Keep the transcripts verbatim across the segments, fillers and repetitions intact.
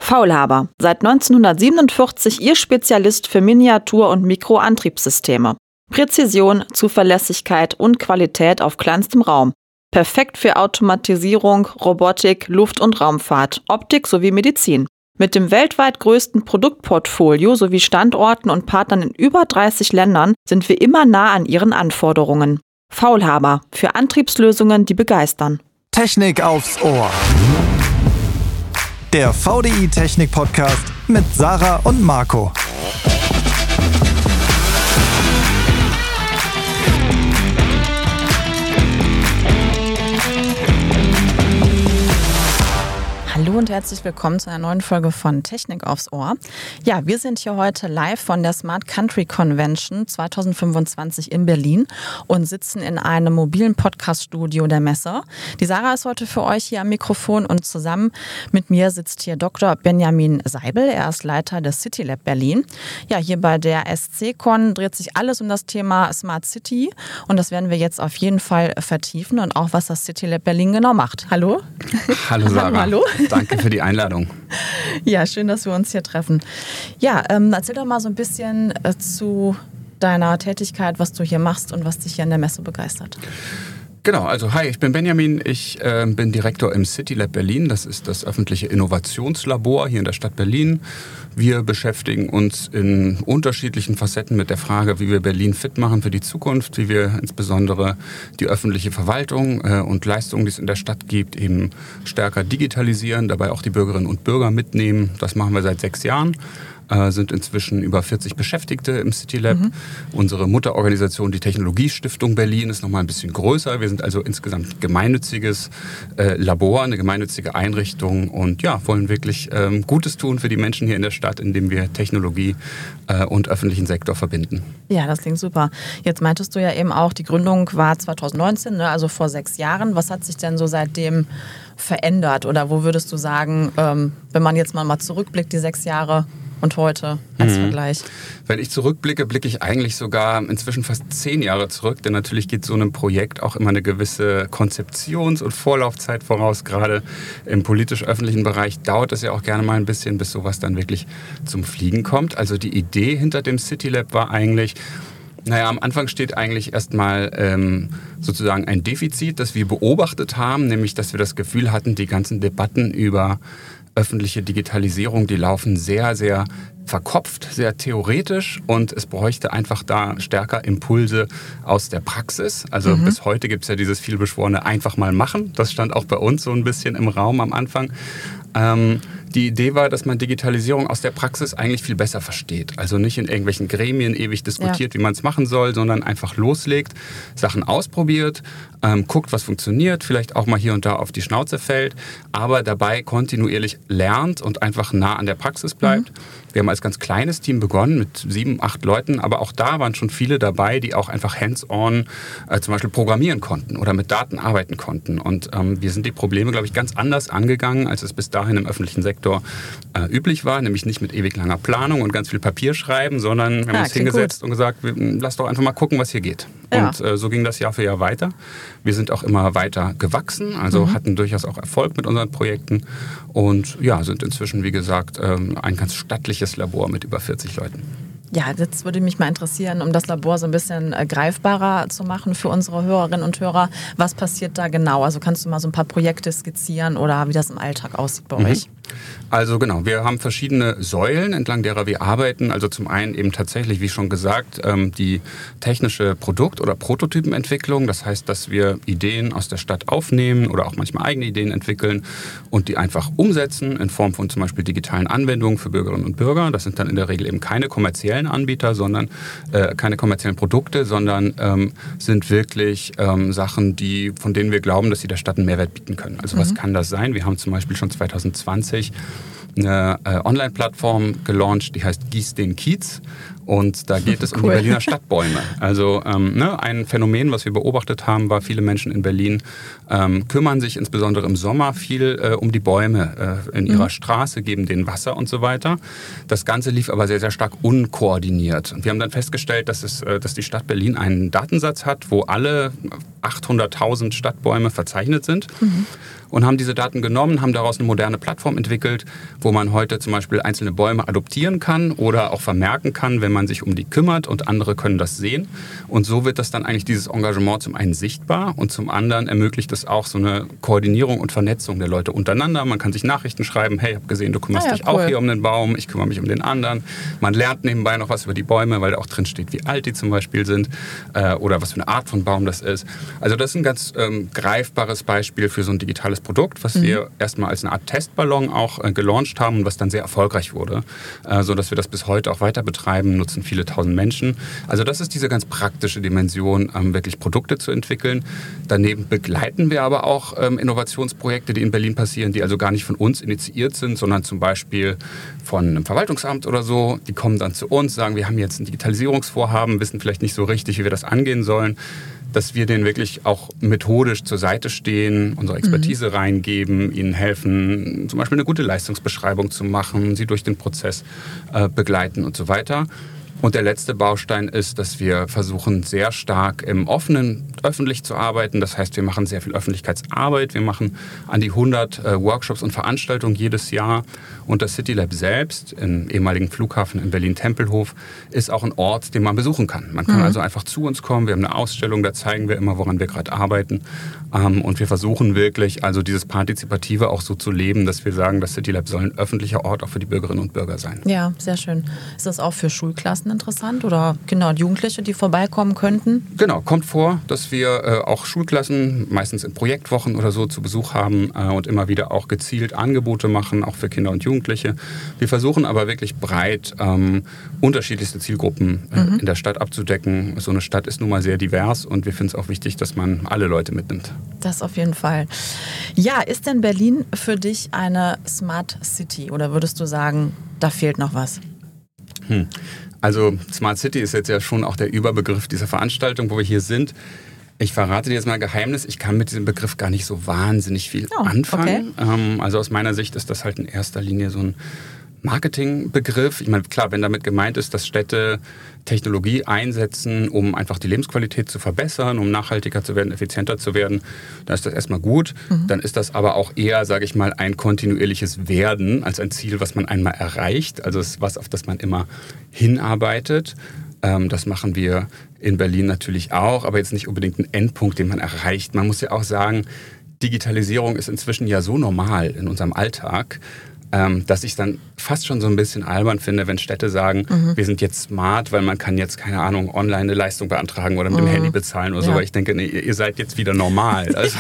Faulhaber, seit neunzehnhundertsiebenundvierzig Ihr Spezialist für Miniatur- und Mikroantriebssysteme. Präzision, Zuverlässigkeit und Qualität auf kleinstem Raum. Perfekt für Automatisierung, Robotik, Luft- und Raumfahrt, Optik sowie Medizin. Mit dem weltweit größten Produktportfolio sowie Standorten und Partnern in über dreißig Ländern sind wir immer nah an Ihren Anforderungen. Faulhaber, für Antriebslösungen, die begeistern. Technik aufs Ohr. Der V D I Technik Podcast mit Sarah und Marco. Hallo und herzlich willkommen zu einer neuen Folge von Technik aufs Ohr. Ja, wir sind hier heute live von der Smart Country Convention zwanzig fünfundzwanzig in Berlin und sitzen in einem mobilen Podcast-Studio der Messe. Die Sarah ist heute für euch hier am Mikrofon und zusammen mit mir sitzt hier Doktor Benjamin Seibel. Er ist Leiter des City Lab Berlin. Ja, hier bei der S C Con dreht sich alles um das Thema Smart City und das werden wir jetzt auf jeden Fall vertiefen und auch, was das City Lab Berlin genau macht. Hallo? Hallo Sarah. Hallo. Danke für die Einladung. Ja, schön, dass wir uns hier treffen. Ja, ähm, erzähl doch mal so ein bisschen äh, zu deiner Tätigkeit, was du hier machst und was dich hier an der Messe begeistert. Genau, also hi, ich bin Benjamin, ich äh, bin Direktor im City Lab Berlin. Das ist das öffentliche Innovationslabor hier in der Stadt Berlin. Wir beschäftigen uns in unterschiedlichen Facetten mit der Frage, wie wir Berlin fit machen für die Zukunft, wie wir insbesondere die öffentliche Verwaltung äh, und Leistungen, die es in der Stadt gibt, eben stärker digitalisieren, dabei auch die Bürgerinnen und Bürger mitnehmen. Das machen wir seit sechs Jahren. Äh, sind inzwischen über vierzig Beschäftigte im City Lab. Mhm. Unsere Mutterorganisation, die Technologiestiftung Berlin, ist noch mal ein bisschen größer. Wir sind also insgesamt gemeinnütziges äh, Labor, eine gemeinnützige Einrichtung und ja, wollen wirklich ähm, Gutes tun für die Menschen hier in der Stadt, indem wir Technologie äh, und öffentlichen Sektor verbinden. Ja, das klingt super. Jetzt meintest du ja eben auch, die Gründung war zwanzig neunzehn, ne, also vor sechs Jahren. Was hat sich denn so seitdem verändert? Oder wo würdest du sagen, ähm, wenn man jetzt mal, mal zurückblickt, die sechs Jahre, und heute als mhm. Vergleich? Wenn ich zurückblicke, blicke ich eigentlich sogar inzwischen fast zehn Jahre zurück, denn natürlich geht so einem Projekt auch immer eine gewisse Konzeptions- und Vorlaufzeit voraus. Gerade im politisch-öffentlichen Bereich dauert es ja auch gerne mal ein bisschen, bis sowas dann wirklich zum Fliegen kommt. Also die Idee hinter dem City Lab war eigentlich, naja, am Anfang steht eigentlich erstmal ähm, sozusagen ein Defizit, das wir beobachtet haben, nämlich dass wir das Gefühl hatten, die ganzen Debatten über öffentliche Digitalisierung, die laufen sehr, sehr verkopft, sehr theoretisch und es bräuchte einfach da stärker Impulse aus der Praxis. Also mhm. bis heute gibt es ja dieses vielbeschworene einfach mal machen. Das stand auch bei uns so ein bisschen im Raum am Anfang. Ähm, die Idee war, dass man Digitalisierung aus der Praxis eigentlich viel besser versteht. Also nicht in irgendwelchen Gremien ewig diskutiert, ja. wie man es machen soll, sondern einfach loslegt, Sachen ausprobiert, ähm, guckt, was funktioniert, vielleicht auch mal hier und da auf die Schnauze fällt, aber dabei kontinuierlich lernt und einfach nah an der Praxis bleibt. Mhm. Wir haben als ganz kleines Team begonnen mit sieben, acht Leuten, aber auch da waren schon viele dabei, die auch einfach hands-on äh, zum Beispiel programmieren konnten oder mit Daten arbeiten konnten. Und ähm, wir sind die Probleme, glaube ich, ganz anders angegangen, als es bis dahin im öffentlichen Sektor äh, üblich war, nämlich nicht mit ewig langer Planung und ganz viel Papier schreiben, sondern wir haben ja, uns hingesetzt gut. und gesagt, wir, lass doch einfach mal gucken, was hier geht. Ja. Und äh, so ging das Jahr für Jahr weiter. Wir sind auch immer weiter gewachsen, also mhm. hatten durchaus auch Erfolg mit unseren Projekten und ja, sind inzwischen, wie gesagt, ähm, ein ganz stattliches Labor mit über vierzig Leuten. Ja, jetzt würde mich mal interessieren, um das Labor so ein bisschen äh, greifbarer zu machen für unsere Hörerinnen und Hörer. Was passiert da genau? Also kannst du mal so ein paar Projekte skizzieren oder wie das im Alltag aussieht bei mhm. euch? Also genau, wir haben verschiedene Säulen, entlang derer wir arbeiten. Also zum einen eben tatsächlich, wie schon gesagt, die technische Produkt- oder Prototypenentwicklung. Das heißt, dass wir Ideen aus der Stadt aufnehmen oder auch manchmal eigene Ideen entwickeln und die einfach umsetzen in Form von zum Beispiel digitalen Anwendungen für Bürgerinnen und Bürger. Das sind dann in der Regel eben keine kommerziellen Anbieter, sondern äh, keine kommerziellen Produkte, sondern ähm, sind wirklich ähm, Sachen, die, von denen wir glauben, dass sie der Stadt einen Mehrwert bieten können. Also mhm. was kann das sein? Wir haben zum Beispiel schon zwanzig zwanzig eine äh, Online-Plattform gelauncht, die heißt Gieß den Kiez. Und da geht es um cool. die Berliner Stadtbäume. Also ähm, ne, ein Phänomen, was wir beobachtet haben, war, viele Menschen in Berlin ähm, kümmern sich insbesondere im Sommer viel äh, um die Bäume äh, in ihrer mhm. Straße, geben denen Wasser und so weiter. Das Ganze lief aber sehr, sehr stark unkoordiniert. Und wir haben dann festgestellt, dass, es, äh, dass die Stadt Berlin einen Datensatz hat, wo alle achthunderttausend Stadtbäume verzeichnet sind. Mhm. Und haben diese Daten genommen, haben daraus eine moderne Plattform entwickelt, wo man heute zum Beispiel einzelne Bäume adoptieren kann oder auch vermerken kann, wenn man sich um die kümmert, und andere können das sehen. Und so wird das dann eigentlich dieses Engagement zum einen sichtbar und zum anderen ermöglicht es auch so eine Koordinierung und Vernetzung der Leute untereinander. Man kann sich Nachrichten schreiben, hey, ich habe gesehen, du kümmerst ah ja, dich cool. auch hier um den Baum, ich kümmere mich um den anderen. Man lernt nebenbei noch was über die Bäume, weil da auch drin steht, wie alt die zum Beispiel sind äh, oder was für eine Art von Baum das ist. Also das ist ein ganz ähm, greifbares Beispiel für so ein digitales Produkt, was mhm. wir erstmal als eine Art Testballon auch äh, gelauncht haben und was dann sehr erfolgreich wurde, äh, sodass wir das bis heute auch weiter betreiben, nutzen viele tausend Menschen. Also das ist diese ganz praktische Dimension, ähm, wirklich Produkte zu entwickeln. Daneben begleiten wir aber auch ähm, Innovationsprojekte, die in Berlin passieren, die also gar nicht von uns initiiert sind, sondern zum Beispiel von einem Verwaltungsamt oder so. Die kommen dann zu uns, sagen, wir haben jetzt ein Digitalisierungsvorhaben, wissen vielleicht nicht so richtig, wie wir das angehen sollen, dass wir denen wirklich auch methodisch zur Seite stehen, unsere Expertise mhm. reingeben, ihnen helfen, zum Beispiel eine gute Leistungsbeschreibung zu machen, sie durch den Prozess äh, begleiten und so weiter. Und der letzte Baustein ist, dass wir versuchen, sehr stark im Offenen öffentlich zu arbeiten. Das heißt, wir machen sehr viel Öffentlichkeitsarbeit. Wir machen an die hundert äh, Workshops und Veranstaltungen jedes Jahr. Und das CityLab selbst, im ehemaligen Flughafen in Berlin-Tempelhof, ist auch ein Ort, den man besuchen kann. Man kann mhm. also einfach zu uns kommen. Wir haben eine Ausstellung, da zeigen wir immer, woran wir gerade arbeiten. Ähm, und wir versuchen wirklich, also dieses Partizipative auch so zu leben, dass wir sagen, das CityLab soll ein öffentlicher Ort auch für die Bürgerinnen und Bürger sein. Ja, sehr schön. Ist das auch für Schulklassen interessant oder Kinder und Jugendliche, die vorbeikommen könnten? Genau, kommt vor, dass wir äh, auch Schulklassen, meistens in Projektwochen oder so, zu Besuch haben äh, und immer wieder auch gezielt Angebote machen, auch für Kinder und Jugendliche. Wir versuchen aber wirklich breit ähm, unterschiedlichste Zielgruppen äh, mhm. in der Stadt abzudecken. So eine Stadt ist nun mal sehr divers und wir finden es auch wichtig, dass man alle Leute mitnimmt. Das auf jeden Fall. Ja, ist denn Berlin für dich eine Smart City oder würdest du sagen, da fehlt noch was? Hm. Also Smart City ist jetzt ja schon auch der Überbegriff dieser Veranstaltung, wo wir hier sind. Ich verrate dir jetzt mal ein Geheimnis, ich kann mit diesem Begriff gar nicht so wahnsinnig viel oh, anfangen. Okay. Ähm, also aus meiner Sicht ist das halt in erster Linie so ein Marketingbegriff. Ich meine, klar, wenn damit gemeint ist, dass Städte Technologie einsetzen, um einfach die Lebensqualität zu verbessern, um nachhaltiger zu werden, effizienter zu werden, dann ist das erstmal gut. Mhm. Dann ist das aber auch eher, sage ich mal, ein kontinuierliches Werden als ein Ziel, was man einmal erreicht. Also es ist was, auf das man immer hinarbeitet. Ähm, das machen wir in Berlin natürlich auch, aber jetzt nicht unbedingt ein Endpunkt, den man erreicht. Man muss ja auch sagen, Digitalisierung ist inzwischen ja so normal in unserem Alltag, Ähm, dass ich es dann fast schon so ein bisschen albern finde, wenn Städte sagen, mhm. wir sind jetzt smart, weil man kann jetzt, keine Ahnung, online eine Leistung beantragen oder mit mhm. dem Handy bezahlen oder ja. so, weil ich denke, nee, ihr seid jetzt wieder normal. Also,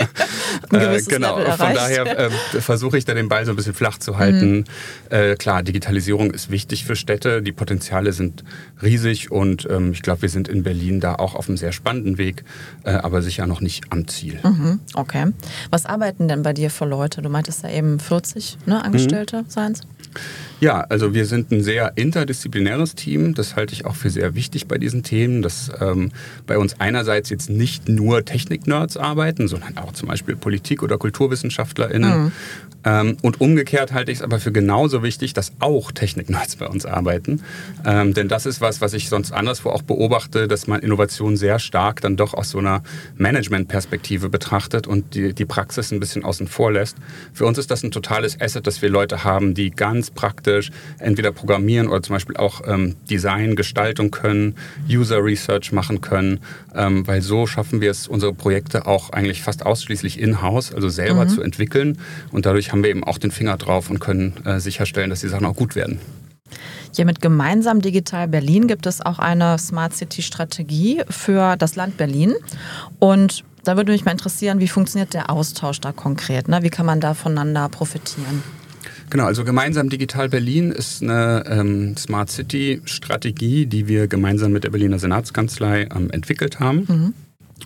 äh, genau, Level von daher äh, versuche ich da den Ball so ein bisschen flach zu halten. Mhm. Äh, klar, Digitalisierung ist wichtig für Städte, die Potenziale sind riesig und ähm, ich glaube, wir sind in Berlin da auch auf einem sehr spannenden Weg, äh, aber sicher noch nicht am Ziel. Mhm. Okay. Was arbeiten denn bei dir für Leute? Du meintest ja eben vierzig, ne? Angestellte seien es? Ja, also wir sind ein sehr interdisziplinäres Team. Das halte ich auch für sehr wichtig bei diesen Themen, dass ähm, bei uns einerseits jetzt nicht nur Technik-Nerds arbeiten, sondern auch zum Beispiel Politik- oder KulturwissenschaftlerInnen. Mhm. Ähm, und umgekehrt halte ich es aber für genauso wichtig, dass auch Technik-Nerds bei uns arbeiten. Ähm, denn das ist was, was ich sonst anderswo auch beobachte, dass man Innovation sehr stark dann doch aus so einer Management-Perspektive betrachtet und die, die Praxis ein bisschen außen vor lässt. Für uns ist das ein totales Asset, dass wir Leute haben, die ganz praktisch entweder programmieren oder zum Beispiel auch ähm, Design, Gestaltung können, User Research machen können, ähm, weil so schaffen wir es, unsere Projekte auch eigentlich fast ausschließlich in-house, also selber mhm. zu entwickeln und dadurch haben wir eben auch den Finger drauf und können äh, sicherstellen, dass die Sachen auch gut werden. Hier mit Gemeinsam Digital Berlin gibt es auch eine Smart City Strategie für das Land Berlin und da würde mich mal interessieren, wie funktioniert der Austausch da konkret? Ne? Wie kann man da voneinander profitieren? Genau, also Gemeinsam Digital Berlin ist eine ähm, Smart City Strategie, die wir gemeinsam mit der Berliner Senatskanzlei ähm, entwickelt haben. Mhm.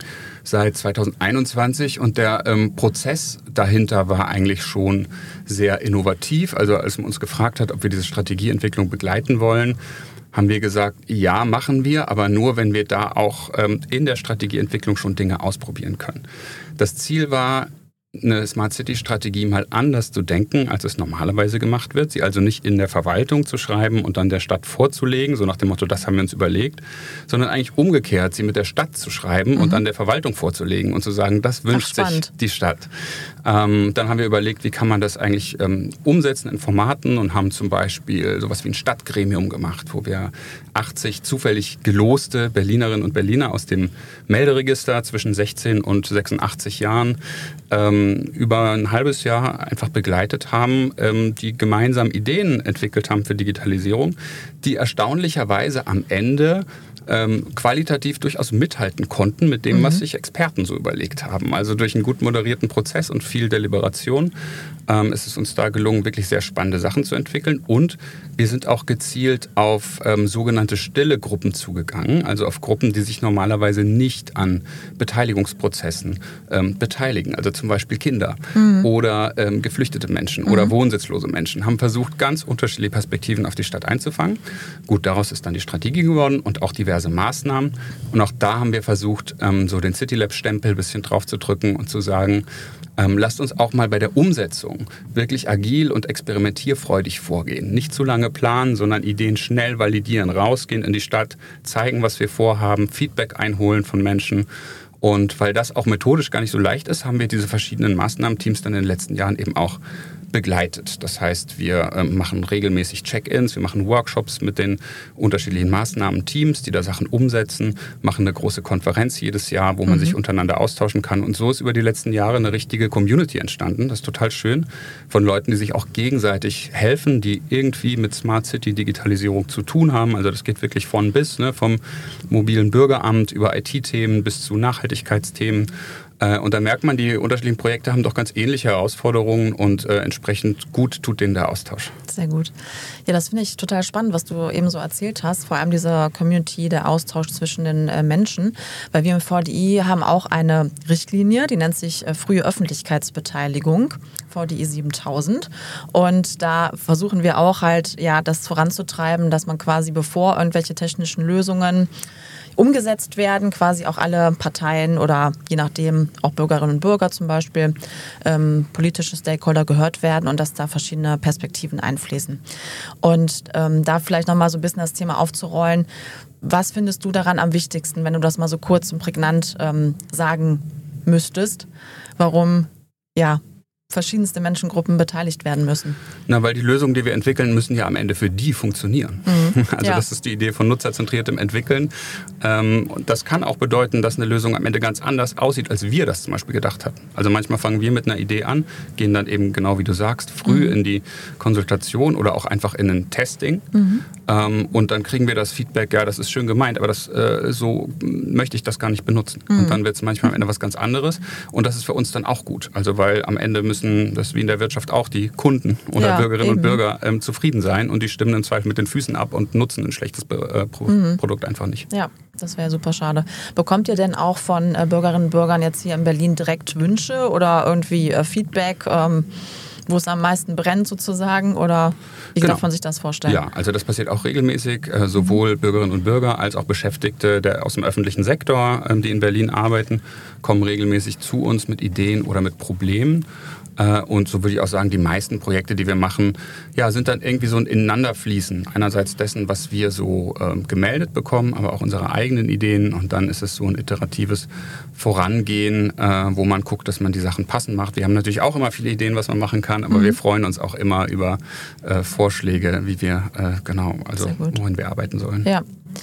seit zweitausendeinundzwanzig und der ähm, Prozess dahinter war eigentlich schon sehr innovativ. Also als man uns gefragt hat, ob wir diese Strategieentwicklung begleiten wollen, haben wir gesagt, ja, machen wir, aber nur, wenn wir da auch ähm, in der Strategieentwicklung schon Dinge ausprobieren können. Das Ziel war, eine Smart City-Strategie mal anders zu denken, als es normalerweise gemacht wird. Sie also nicht in der Verwaltung zu schreiben und dann der Stadt vorzulegen, so nach dem Motto, das haben wir uns überlegt, sondern eigentlich umgekehrt, sie mit der Stadt zu schreiben mhm. und dann der Verwaltung vorzulegen und zu sagen, das wünscht sich die Stadt. Ähm, dann haben wir überlegt, wie kann man das eigentlich ähm, umsetzen in Formaten und haben zum Beispiel sowas wie ein Stadtgremium gemacht, wo wir achtzig zufällig geloste Berlinerinnen und Berliner aus dem Melderegister zwischen sechzehn und sechsundachtzig Jahren ähm, über ein halbes Jahr einfach begleitet haben, ähm, die gemeinsam Ideen entwickelt haben für Digitalisierung, die erstaunlicherweise am Ende ähm, qualitativ durchaus mithalten konnten mit dem, mhm. was sich Experten so überlegt haben. Also durch einen gut moderierten Prozess und viel Deliberation ähm, ist es uns da gelungen, wirklich sehr spannende Sachen zu entwickeln. Und wir sind auch gezielt auf ähm, sogenannte stille Gruppen zugegangen, also auf Gruppen, die sich normalerweise nicht an Beteiligungsprozessen ähm, beteiligen. Also zum Beispiel Kinder mhm. oder ähm, geflüchtete Menschen mhm. oder wohnsitzlose Menschen. Haben versucht, ganz unterschiedliche Perspektiven auf die Stadt einzufangen. Gut, daraus ist dann die Strategie geworden und auch diverse Maßnahmen. Und auch da haben wir versucht, ähm, so den CityLab-Stempel ein bisschen drauf zu drücken und zu sagen, ähm, lasst uns auch mal bei der Umsetzung wirklich agil und experimentierfreudig vorgehen. Nicht zu lange planen, sondern Ideen schnell validieren, rausgehen in die Stadt, zeigen, was wir vorhaben, Feedback einholen von Menschen. Und weil das auch methodisch gar nicht so leicht ist, haben wir diese verschiedenen Maßnahmenteams dann in den letzten Jahren eben auch begleitet. Das heißt, wir äh, machen regelmäßig Check-ins, wir machen Workshops mit den unterschiedlichen Maßnahmenteams, die da Sachen umsetzen, machen eine große Konferenz jedes Jahr, wo man mhm. sich untereinander austauschen kann. Und so ist über die letzten Jahre eine richtige Community entstanden. Das ist total schön. Von Leuten, die sich auch gegenseitig helfen, die irgendwie mit Smart City Digitalisierung zu tun haben. Also das geht wirklich von bis, ne, vom mobilen Bürgeramt über I T-Themen bis zu Nachhaltigkeitsthemen. Und da merkt man, die unterschiedlichen Projekte haben doch ganz ähnliche Herausforderungen und äh, entsprechend gut tut denen der Austausch. Sehr gut. Ja, das finde ich total spannend, was du eben so erzählt hast. Vor allem diese Community, der Austausch zwischen den äh, Menschen. Weil wir im V D I haben auch eine Richtlinie, die nennt sich äh, frühe Öffentlichkeitsbeteiligung, V D I siebentausend. Und da versuchen wir auch halt, ja, das voranzutreiben, dass man quasi bevor irgendwelche technischen Lösungen umgesetzt werden, quasi auch alle Parteien oder je nachdem auch Bürgerinnen und Bürger zum Beispiel, ähm, politische Stakeholder gehört werden und dass da verschiedene Perspektiven einfließen. Und ähm, da vielleicht nochmal so ein bisschen das Thema aufzurollen, was findest du daran am wichtigsten, wenn du das mal so kurz und prägnant ähm, sagen müsstest, warum ja verschiedenste Menschengruppen beteiligt werden müssen? Na, weil die Lösungen, die wir entwickeln, müssen ja am Ende für die funktionieren. Mhm. Also ja. Das ist die Idee von nutzerzentriertem Entwickeln. Ähm, und das kann auch bedeuten, dass eine Lösung am Ende ganz anders aussieht, als wir das zum Beispiel gedacht hatten. Also manchmal fangen wir mit einer Idee an, gehen dann eben genau wie du sagst, früh mhm. in die Konsultation oder auch einfach in ein Testing. Mhm. Ähm, und dann kriegen wir das Feedback, ja, das ist schön gemeint, aber das, äh, so möchte ich das gar nicht benutzen. Mhm. Und dann wird es manchmal am Ende was ganz anderes. Und das ist für uns dann auch gut. Also weil am Ende müssen das wie in der Wirtschaft auch die Kunden oder ja, Bürgerinnen eben. und Bürger ähm, zufrieden sein und die stimmen im Zweifel mit den Füßen ab und nutzen ein schlechtes äh, Pro- mhm. Produkt einfach nicht. Ja, das wäre super schade. Bekommt ihr denn auch von äh, Bürgerinnen und Bürgern jetzt hier in Berlin direkt Wünsche oder irgendwie äh, Feedback, ähm, wo es am meisten brennt sozusagen, oder wie genau. darf man sich das vorstellen? Ja, also das passiert auch regelmäßig, äh, sowohl mhm. Bürgerinnen und Bürger als auch Beschäftigte der, aus dem öffentlichen Sektor, ähm, die in Berlin arbeiten, kommen regelmäßig zu uns mit Ideen oder mit Problemen. Und so würde ich auch sagen, die meisten Projekte, die wir machen, ja, sind dann irgendwie so ein Ineinanderfließen. Einerseits dessen, was wir so äh, gemeldet bekommen, aber auch unsere eigenen Ideen. Und dann ist es so ein iteratives Vorangehen, äh, wo man guckt, dass man die Sachen passend macht. Wir haben natürlich auch immer viele Ideen, was man machen kann, aber mhm. wir freuen uns auch immer über äh, Vorschläge, wie wir, äh, genau, also wohin wir arbeiten sollen. Ja.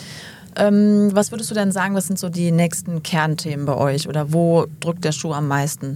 Ähm, was würdest du denn sagen, was sind so die nächsten Kernthemen bei euch oder wo drückt der Schuh am meisten?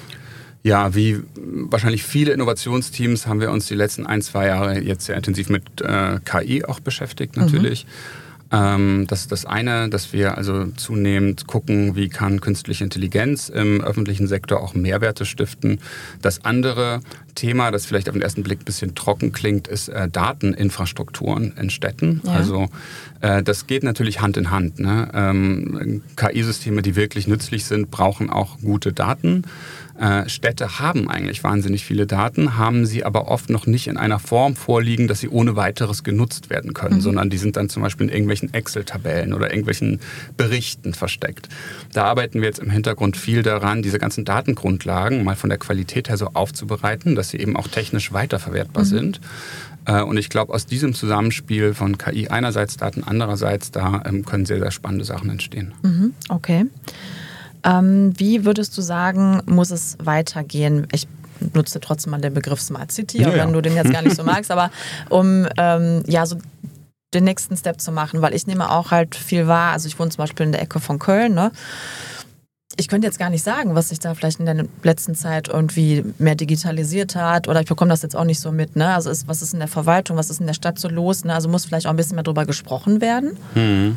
Ja, wie wahrscheinlich viele Innovationsteams haben wir uns die letzten ein, zwei Jahre jetzt sehr intensiv mit äh, K I auch beschäftigt natürlich. Mhm. Ähm, das ist das eine, dass wir also zunehmend gucken, wie kann künstliche Intelligenz im öffentlichen Sektor auch Mehrwerte stiften. Das andere Thema, das vielleicht auf den ersten Blick ein bisschen trocken klingt, ist äh, Dateninfrastrukturen in Städten. Ja. Also äh, das geht natürlich Hand in Hand. Ne? Ähm, K I-Systeme, die wirklich nützlich sind, brauchen auch gute Daten. Äh, Städte haben eigentlich wahnsinnig viele Daten, haben sie aber oft noch nicht in einer Form vorliegen, dass sie ohne weiteres genutzt werden können, mhm. sondern die sind dann zum Beispiel in irgendwelchen Excel-Tabellen oder irgendwelchen Berichten versteckt. Da arbeiten wir jetzt im Hintergrund viel daran, diese ganzen Datengrundlagen mal von der Qualität her so aufzubereiten, dass sie eben auch technisch weiterverwertbar mhm. sind. Äh, und ich glaube, aus diesem Zusammenspiel von K I einerseits, Daten andererseits, da ähm, können sehr, sehr spannende Sachen entstehen. Mhm. Okay. Ähm, wie würdest du sagen, muss es weitergehen? Ich nutze trotzdem mal den Begriff Smart City, ja, auch wenn ja. du den jetzt gar nicht so magst, aber um ähm, ja so den nächsten Step zu machen, weil ich nehme auch halt viel wahr, also ich wohne zum Beispiel in der Ecke von Köln, ne? Ich könnte jetzt gar nicht sagen, was sich da vielleicht in der letzten Zeit irgendwie mehr digitalisiert hat oder ich bekomme das jetzt auch nicht so mit, ne? Also ist, was ist in der Verwaltung, was ist in der Stadt so los, ne? Also muss vielleicht auch ein bisschen mehr drüber gesprochen werden. Mhm.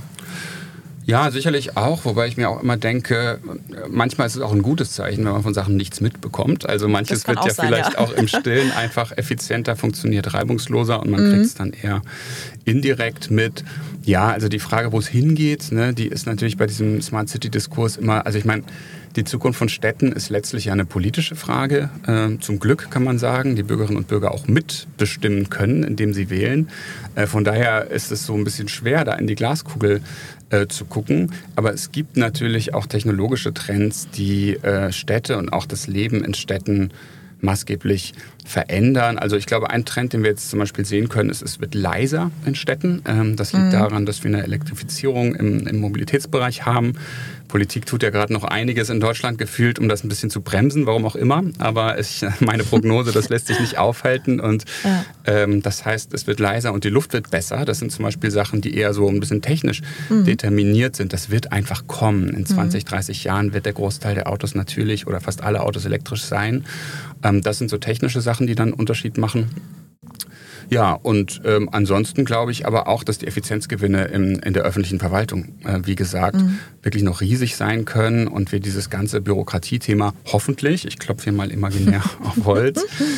Ja, sicherlich auch, wobei ich mir auch immer denke, manchmal ist es auch ein gutes Zeichen, wenn man von Sachen nichts mitbekommt. Also manches wird ja sein, vielleicht ja. auch im Stillen einfach effizienter, funktioniert reibungsloser und man mhm. kriegt es dann eher indirekt mit. Ja, also die Frage, wo es hingeht, ne, die ist natürlich bei diesem Smart City-Diskurs immer, also ich meine, die Zukunft von Städten ist letztlich ja eine politische Frage. Äh, zum Glück kann man sagen, die Bürgerinnen und Bürger auch mitbestimmen können, indem sie wählen. Äh, von daher ist es so ein bisschen schwer, da in die Glaskugel äh, zu gucken. Aber es gibt natürlich auch technologische Trends, die äh, Städte und auch das Leben in Städten maßgeblich verändern. Also ich glaube, ein Trend, den wir jetzt zum Beispiel sehen können, ist, es wird leiser in Städten. Das liegt mhm. daran, dass wir eine Elektrifizierung im, im Mobilitätsbereich haben. Politik tut ja gerade noch einiges in Deutschland gefühlt, um das ein bisschen zu bremsen, warum auch immer. Aber ich, meine Prognose, das lässt sich nicht aufhalten. Und ja. ähm, das heißt, es wird leiser und die Luft wird besser. Das sind zum Beispiel Sachen, die eher so ein bisschen technisch mhm. determiniert sind. Das wird einfach kommen. In zwanzig, dreißig Jahren wird der Großteil der Autos natürlich oder fast alle Autos elektrisch sein. Ähm, das sind so technische Sachen, die dann einen Unterschied machen. Ja, und ähm, ansonsten glaube ich aber auch, dass die Effizienzgewinne in, in der öffentlichen Verwaltung, äh, wie gesagt, mhm. wirklich noch riesig sein können und wir dieses ganze Bürokratiethema hoffentlich, ich klopfe hier mal imaginär auf Holz,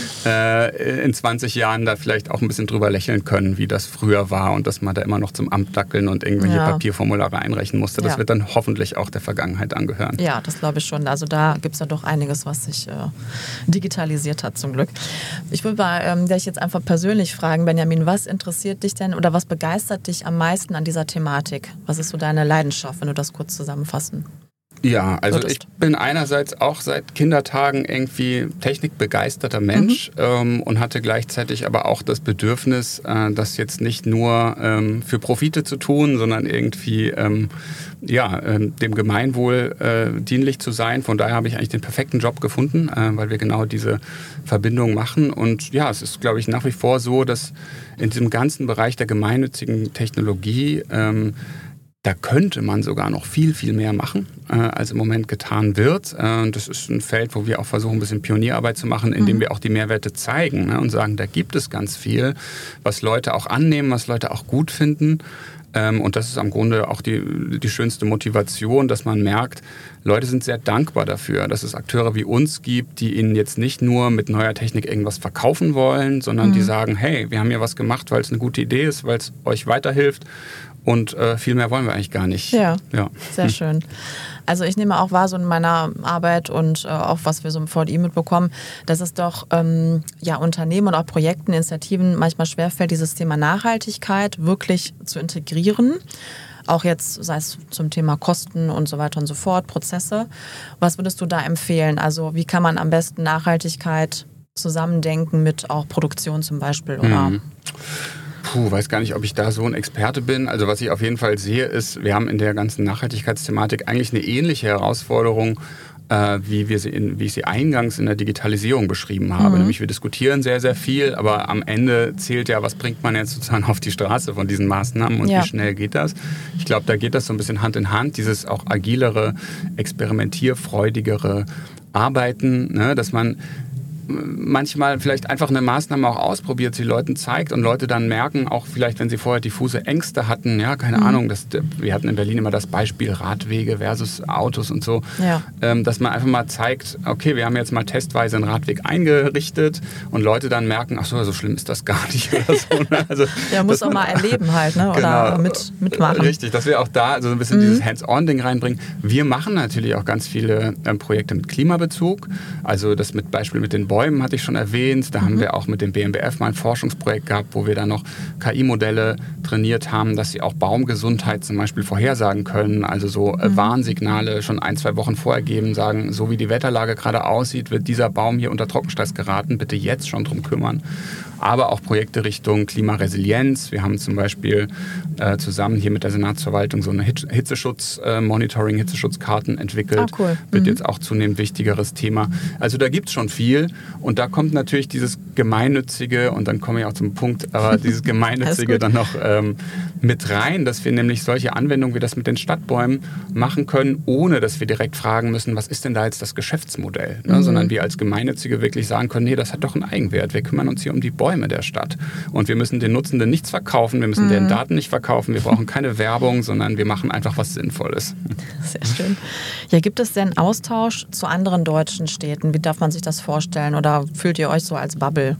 äh, in zwanzig Jahren da vielleicht auch ein bisschen drüber lächeln können, wie das früher war und dass man da immer noch zum Amt dackeln und irgendwelche ja. Papierformulare einreichen musste. Das ja. wird dann hoffentlich auch der Vergangenheit angehören. Ja, das glaube ich schon. Also da gibt es ja doch einiges, was sich äh, digitalisiert hat zum Glück. Ich würde mal ähm, dich jetzt einfach persönlich fragen, Benjamin, was interessiert dich denn oder was begeistert dich am meisten an dieser Thematik? Was ist so deine Leidenschaft, wenn du das kurz zusammenfassen Ja, also würdest? Ich bin einerseits auch seit Kindertagen irgendwie technikbegeisterter Mensch mhm. ähm, und hatte gleichzeitig aber auch das Bedürfnis, äh, das jetzt nicht nur ähm, für Profite zu tun, sondern irgendwie ähm, ja, äh, dem Gemeinwohl äh, dienlich zu sein. Von daher habe ich eigentlich den perfekten Job gefunden, äh, weil wir genau diese Verbindung machen. Und ja, es ist, glaube ich, nach wie vor so, dass in diesem ganzen Bereich der gemeinnützigen Technologie ähm, da könnte man sogar noch viel, viel mehr machen, äh, als im Moment getan wird. Äh, das ist ein Feld, wo wir auch versuchen, ein bisschen Pionierarbeit zu machen, indem mhm. wir auch die Mehrwerte zeigen, ne, und sagen, da gibt es ganz viel, was Leute auch annehmen, was Leute auch gut finden. Ähm, und das ist am Grunde auch die, die schönste Motivation, dass man merkt, Leute sind sehr dankbar dafür, dass es Akteure wie uns gibt, die ihnen jetzt nicht nur mit neuer Technik irgendwas verkaufen wollen, sondern mhm. die sagen, hey, wir haben hier was gemacht, weil es eine gute Idee ist, weil es euch weiterhilft. Und äh, viel mehr wollen wir eigentlich gar nicht. Ja, ja. Sehr schön. Also ich nehme auch wahr, so in meiner Arbeit und äh, auch was wir so im V D I mitbekommen, dass es doch ähm, ja, Unternehmen und auch Projekten, Initiativen manchmal schwerfällt, dieses Thema Nachhaltigkeit wirklich zu integrieren. Auch jetzt, sei es zum Thema Kosten und so weiter und so fort, Prozesse. Was würdest du da empfehlen? Also wie kann man am besten Nachhaltigkeit zusammendenken mit auch Produktion zum Beispiel? Oder? Mhm. Puh, weiß gar nicht, ob ich da so ein Experte bin. Also was ich auf jeden Fall sehe, ist, wir haben in der ganzen Nachhaltigkeitsthematik eigentlich eine ähnliche Herausforderung, äh, wie, wir sie in, wie ich sie eingangs in der Digitalisierung beschrieben habe. Mhm. Nämlich wir diskutieren sehr, sehr viel, aber am Ende zählt ja, was bringt man jetzt sozusagen auf die Straße von diesen Maßnahmen und ja. wie schnell geht das? Ich glaube, da geht das so ein bisschen Hand in Hand, dieses auch agilere, experimentierfreudigere Arbeiten, ne, dass man manchmal vielleicht einfach eine Maßnahme auch ausprobiert, sie Leuten zeigt und Leute dann merken, auch vielleicht, wenn sie vorher diffuse Ängste hatten, ja, keine mhm. Ahnung, das, wir hatten in Berlin immer das Beispiel Radwege versus Autos und so, ja. ähm, dass man einfach mal zeigt, okay, wir haben jetzt mal testweise einen Radweg eingerichtet und Leute dann merken, ach so, so schlimm ist das gar nicht oder so. Ne? Also, ja, muss auch mal erleben halt, ne? Oder genau, mit, mitmachen. Richtig, dass wir auch da also so ein bisschen mhm. dieses Hands-on-Ding reinbringen. Wir machen natürlich auch ganz viele ähm, Projekte mit Klimabezug, also das mit Beispiel mit den Bäumen hatte ich schon erwähnt, da mhm. haben wir auch mit dem B M B F mal ein Forschungsprojekt gehabt, wo wir dann noch K I-Modelle trainiert haben, dass sie auch Baumgesundheit zum Beispiel vorhersagen können, also so äh, mhm. Warnsignale schon ein, zwei Wochen vorher geben, sagen, so wie die Wetterlage gerade aussieht, wird dieser Baum hier unter Trockenstress geraten, bitte jetzt schon drum kümmern. Aber auch Projekte Richtung Klimaresilienz. Wir haben zum Beispiel äh, zusammen hier mit der Senatsverwaltung so eine Hitzeschutz-Monitoring, äh, Hitzeschutzkarten entwickelt. Ah, cool. Wird mhm. jetzt auch zunehmend wichtigeres Thema. Also da gibt es schon viel. Und da kommt natürlich dieses Gemeinnützige, und dann komme ich auch zum Punkt, aber dieses Gemeinnützige dann noch ähm, mit rein, dass wir nämlich solche Anwendungen wie das mit den Stadtbäumen machen können, ohne dass wir direkt fragen müssen, was ist denn da jetzt das Geschäftsmodell? Ne? Mhm. Sondern wir als Gemeinnützige wirklich sagen können, nee, das hat doch einen Eigenwert. Wir kümmern uns hier um die Bäume der Stadt. Und wir müssen den Nutzenden nichts verkaufen, wir müssen mhm. deren Daten nicht verkaufen, wir brauchen keine Werbung, sondern wir machen einfach was Sinnvolles. Sehr schön. Ja, gibt es denn Austausch zu anderen deutschen Städten? Wie darf man sich das vorstellen? Oder fühlt ihr euch so als Bubble?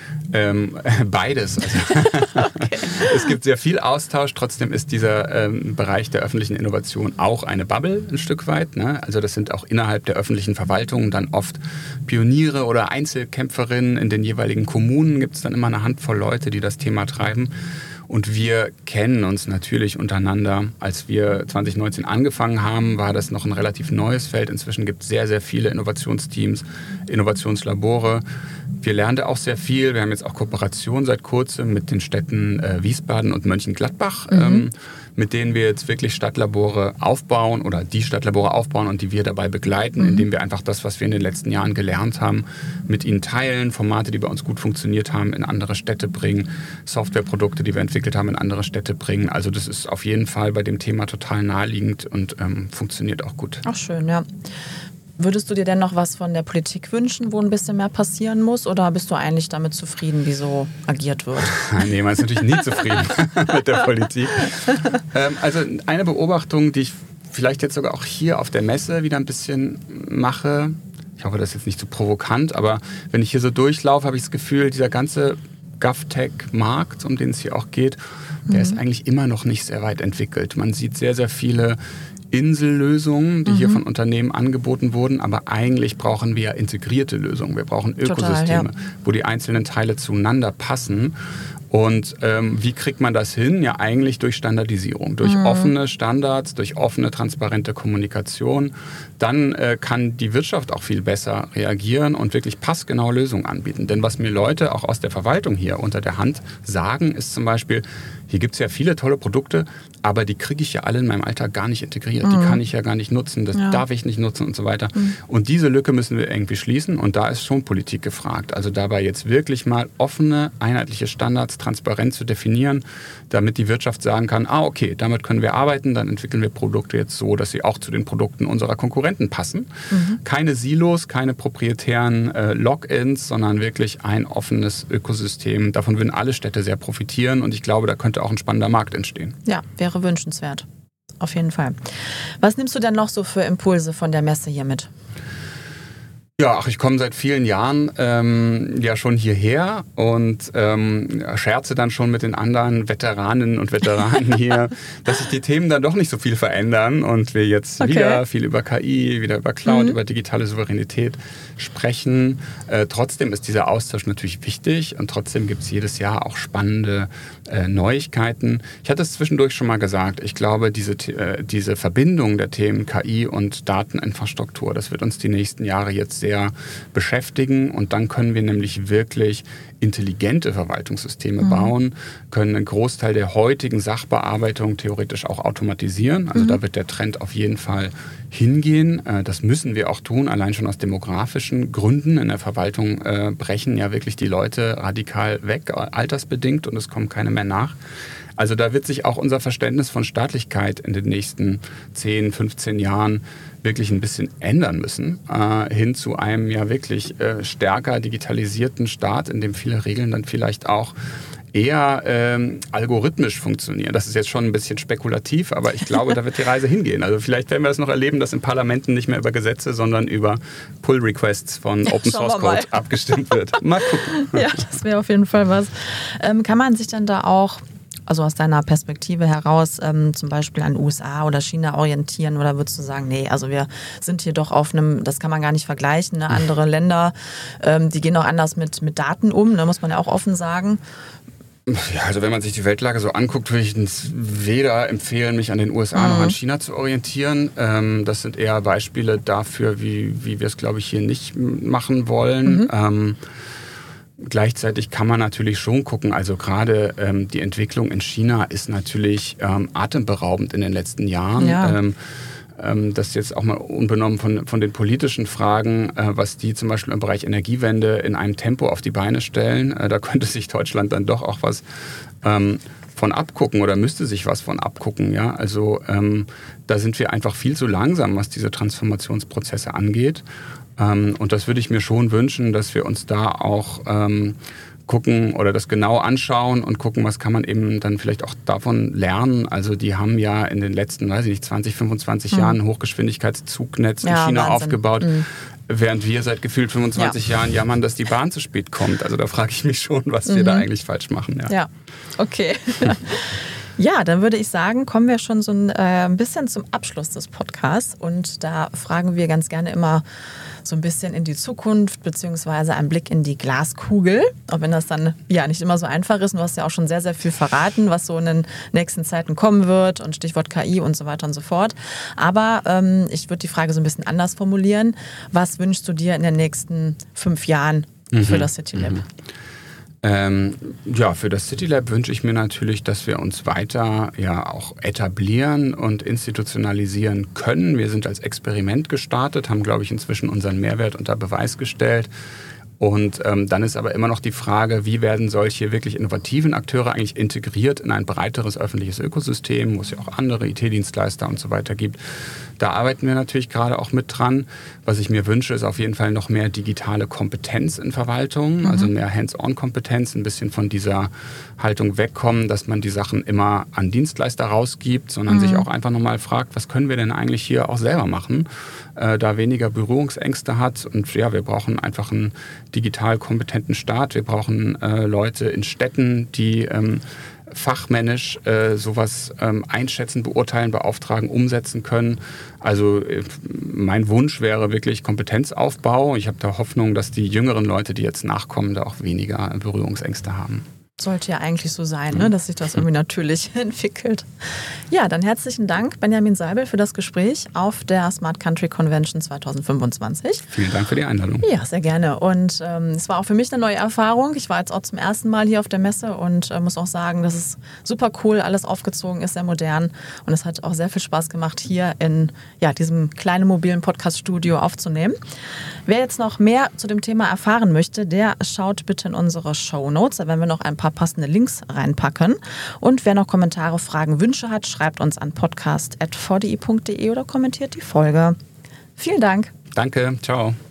Ähm, beides. Also okay. Es gibt sehr viel Austausch, trotzdem ist dieser ähm, Bereich der öffentlichen Innovation auch eine Bubble ein Stück weit. Ne? Also das sind auch innerhalb der öffentlichen Verwaltung dann oft Pioniere oder Einzelkämpferinnen. In den jeweiligen Kommunen gibt es dann immer eine Handvoll Leute, die das Thema treiben. Und wir kennen uns natürlich untereinander. Als wir zwanzig neunzehn angefangen haben, war das noch ein relativ neues Feld. Inzwischen gibt es sehr, sehr viele Innovationsteams, Innovationslabore. Wir lernen da auch sehr viel. Wir haben jetzt auch Kooperationen seit kurzem mit den Städten äh, Wiesbaden und Mönchengladbach, mhm. ähm, mit denen wir jetzt wirklich Stadtlabore aufbauen oder die Stadtlabore aufbauen und die wir dabei begleiten, mhm. indem wir einfach das, was wir in den letzten Jahren gelernt haben, mit ihnen teilen, Formate, die bei uns gut funktioniert haben, in andere Städte bringen, Softwareprodukte, die wir entwickelt haben, in andere Städte bringen. Also das ist auf jeden Fall bei dem Thema total naheliegend und ähm, funktioniert auch gut. Ach schön, ja. Würdest du dir denn noch was von der Politik wünschen, wo ein bisschen mehr passieren muss? Oder bist du eigentlich damit zufrieden, wie so agiert wird? Nee, man ist natürlich nie zufrieden mit der Politik. Ähm, also eine Beobachtung, die ich vielleicht jetzt sogar auch hier auf der Messe wieder ein bisschen mache, ich hoffe, das ist jetzt nicht zu provokant, aber wenn ich hier so durchlaufe, habe ich das Gefühl, dieser ganze GovTech-Markt, um den es hier auch geht, der mhm. ist eigentlich immer noch nicht sehr weit entwickelt. Man sieht sehr, sehr viele Insellösungen, die mhm. hier von Unternehmen angeboten wurden, aber eigentlich brauchen wir integrierte Lösungen. Wir brauchen Ökosysteme, Total, ja. wo die einzelnen Teile zueinander passen. Und ähm, wie kriegt man das hin? Ja, eigentlich durch Standardisierung, durch mhm. offene Standards, durch offene, transparente Kommunikation. Dann äh, kann die Wirtschaft auch viel besser reagieren und wirklich passgenaue Lösungen anbieten. Denn was mir Leute auch aus der Verwaltung hier unter der Hand sagen, ist zum Beispiel, hier gibt es ja viele tolle Produkte, aber die kriege ich ja alle in meinem Alltag gar nicht integriert. Mhm. Die kann ich ja gar nicht nutzen, das ja. darf ich nicht nutzen und so weiter. Mhm. Und diese Lücke müssen wir irgendwie schließen und da ist schon Politik gefragt. Also dabei jetzt wirklich mal offene, einheitliche Standards transparent zu definieren, damit die Wirtschaft sagen kann, ah okay, damit können wir arbeiten, dann entwickeln wir Produkte jetzt so, dass sie auch zu den Produkten unserer Konkurrenten passen. Mhm. Keine Silos, keine proprietären äh, Logins, sondern wirklich ein offenes Ökosystem. Davon würden alle Städte sehr profitieren und ich glaube, da könnte auch ein spannender Markt entstehen. Ja, wäre wünschenswert. Auf jeden Fall. Was nimmst du denn noch so für Impulse von der Messe hier mit? Ja, ach, ich komme seit vielen Jahren ähm, ja schon hierher und ähm, scherze dann schon mit den anderen Veteraninnen und Veteranen hier, dass sich die Themen dann doch nicht so viel verändern und wir jetzt okay. wieder viel über K I, wieder über Cloud, mhm. über digitale Souveränität sprechen. Äh, trotzdem ist dieser Austausch natürlich wichtig und trotzdem gibt es jedes Jahr auch spannende äh, Neuigkeiten. Ich hatte es zwischendurch schon mal gesagt, ich glaube, diese, äh, diese Verbindung der Themen K I und Dateninfrastruktur, das wird uns die nächsten Jahre jetzt sehr beschäftigen und dann können wir nämlich wirklich intelligente Verwaltungssysteme mhm. bauen, können einen Großteil der heutigen Sachbearbeitung theoretisch auch automatisieren. Also mhm. da wird der Trend auf jeden Fall hingehen. Das müssen wir auch tun, allein schon aus demografischen Gründen. In der Verwaltung äh, brechen ja wirklich die Leute radikal weg, altersbedingt, und es kommen keine mehr nach. Also da wird sich auch unser Verständnis von Staatlichkeit in den nächsten zehn, fünfzehn Jahren wirklich ein bisschen ändern müssen, äh, hin zu einem ja wirklich äh, stärker digitalisierten Staat, in dem viele Regeln dann vielleicht auch eher ähm, algorithmisch funktionieren. Das ist jetzt schon ein bisschen spekulativ, aber ich glaube, da wird die Reise hingehen. Also vielleicht werden wir es noch erleben, dass in Parlamenten nicht mehr über Gesetze, sondern über Pull-Requests von Open Source Code abgestimmt wird. Mal gucken. Ja, das wäre auf jeden Fall was. Ähm, kann man sich dann da auch, also aus deiner Perspektive heraus, ähm, zum Beispiel an U S A oder China orientieren, oder würdest du sagen, nee, also wir sind hier doch auf einem, das kann man gar nicht vergleichen, ne? Andere Länder, ähm, die gehen auch anders mit, mit Daten um, da muss man ja auch offen sagen. Ja, also wenn man sich die Weltlage so anguckt, würde ich weder empfehlen, mich an den U S A mhm. noch an China zu orientieren. Ähm, das sind eher Beispiele dafür, wie, wie wir es, glaube ich, hier nicht machen wollen. Mhm. Ähm, Gleichzeitig kann man natürlich schon gucken, also gerade ähm, die Entwicklung in China ist natürlich ähm, atemberaubend in den letzten Jahren. Ja. Ähm, ähm, das jetzt auch mal unbenommen von, von den politischen Fragen, äh, was die zum Beispiel im Bereich Energiewende in einem Tempo auf die Beine stellen. Äh, da könnte sich Deutschland dann doch auch was ähm, von abgucken oder müsste sich was von abgucken. Ja? Also ähm, da sind wir einfach viel zu langsam, was diese Transformationsprozesse angeht. Ähm, und das würde ich mir schon wünschen, dass wir uns da auch ähm, gucken oder das genau anschauen und gucken, was kann man eben dann vielleicht auch davon lernen. Also die haben ja in den letzten, weiß ich nicht, zwanzig, fünfundzwanzig mhm. Jahren ein Hochgeschwindigkeitszugnetz ja, in China Wahnsinn. aufgebaut. Mhm. Während wir seit gefühlt fünfundzwanzig ja. Jahren jammern, dass die Bahn zu spät kommt. Also da frage ich mich schon, was mhm. wir da eigentlich falsch machen. Ja, ja. Okay. Ja, dann würde ich sagen, kommen wir schon so ein, äh, ein bisschen zum Abschluss des Podcasts. Und da fragen wir ganz gerne immer so ein bisschen in die Zukunft, beziehungsweise einen Blick in die Glaskugel. Auch wenn das dann ja nicht immer so einfach ist. Du hast ja auch schon sehr, sehr viel verraten, was so in den nächsten Zeiten kommen wird und Stichwort K I und so weiter und so fort. Aber ähm, ich würde die Frage so ein bisschen anders formulieren. Was wünschst du dir in den nächsten fünf Jahren mhm. für das City Lab? Mhm. Ähm, ja, für das City Lab wünsche ich mir natürlich, dass wir uns weiter ja auch etablieren und institutionalisieren können. Wir sind als Experiment gestartet, haben, glaube ich, inzwischen unseren Mehrwert unter Beweis gestellt. Und ähm, dann ist aber immer noch die Frage, wie werden solche wirklich innovativen Akteure eigentlich integriert in ein breiteres öffentliches Ökosystem, wo es ja auch andere I T-Dienstleister und so weiter gibt. Da arbeiten wir natürlich gerade auch mit dran. Was ich mir wünsche, ist auf jeden Fall noch mehr digitale Kompetenz in Verwaltung, mhm. also mehr Hands-on-Kompetenz, ein bisschen von dieser Haltung wegkommen, dass man die Sachen immer an Dienstleister rausgibt, sondern mhm. sich auch einfach nochmal fragt, was können wir denn eigentlich hier auch selber machen, äh, da weniger Berührungsängste hat. Und ja, wir brauchen einfach einen digital kompetenten Staat. Wir brauchen äh, Leute in Städten, die ähm, fachmännisch äh, sowas ähm, einschätzen, beurteilen, beauftragen, umsetzen können. Also äh, mein Wunsch wäre wirklich Kompetenzaufbau. Ich habe da Hoffnung, dass die jüngeren Leute, die jetzt nachkommen, da auch weniger Berührungsängste haben. Sollte ja eigentlich so sein, ne? Dass sich das irgendwie natürlich entwickelt. Ja, dann herzlichen Dank, Benjamin Seibel, für das Gespräch auf der Smart Country Convention zwanzig fünfundzwanzig. Vielen Dank für die Einladung. Ja, sehr gerne. Und ähm, es war auch für mich eine neue Erfahrung. Ich war jetzt auch zum ersten Mal hier auf der Messe und äh, muss auch sagen, dass es super cool alles aufgezogen ist, sehr modern. Und es hat auch sehr viel Spaß gemacht, hier in ja, diesem kleinen mobilen Podcast-Studio aufzunehmen. Wer jetzt noch mehr zu dem Thema erfahren möchte, der schaut bitte in unsere Shownotes. Da werden wir noch ein paar passende Links reinpacken. Und wer noch Kommentare, Fragen, Wünsche hat, schreibt uns an podcast at v d i punkt d e oder kommentiert die Folge. Vielen Dank. Danke, ciao.